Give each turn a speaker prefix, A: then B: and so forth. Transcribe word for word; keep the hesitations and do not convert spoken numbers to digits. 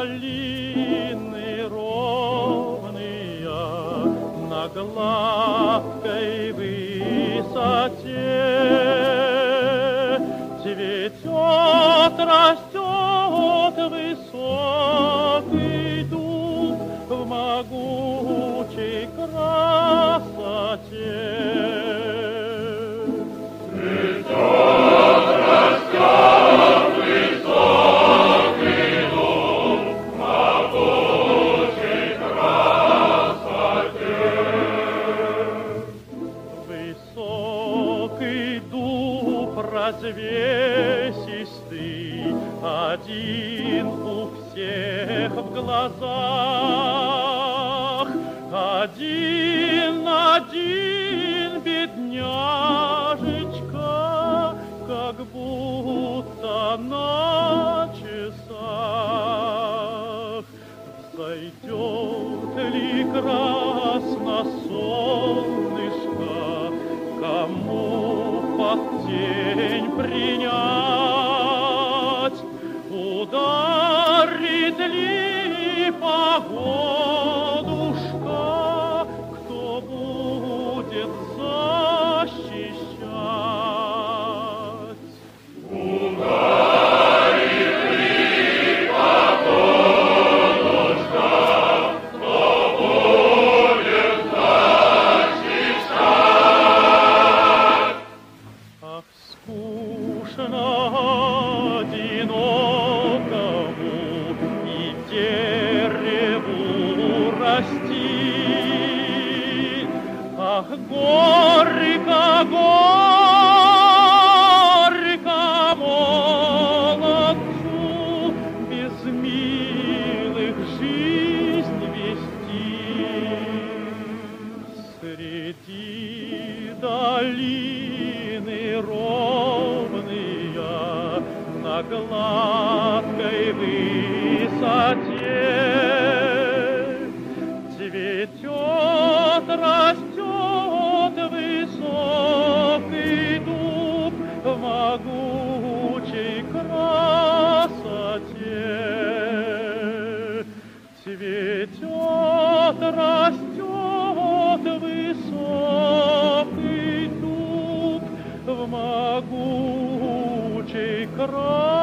A: долины ровные на гладкой высоте. Цветет, растет высокий дуб в могучей красоте.
B: Цветет, растет высокий дуб в могучей красоте.
A: Высокий дуб развесистый, один у всех в глазах, один, один бедняжечка, как будто на часах. Взойдет ли красно солнышко, кому под тень принять? Ударит ли погодушка, кто будет защищать?
B: Ударит ли погодушка, кто будет защищать?
A: Ах, скучно одинокому и дереву расти. Ах, горько, горько молодцу без милых жизнь вести. Среди долины ровные на гладкой высоте цветет, растет высокий дуб в могучей красоте. Цветет, растет высокий дуб в могучей красоте.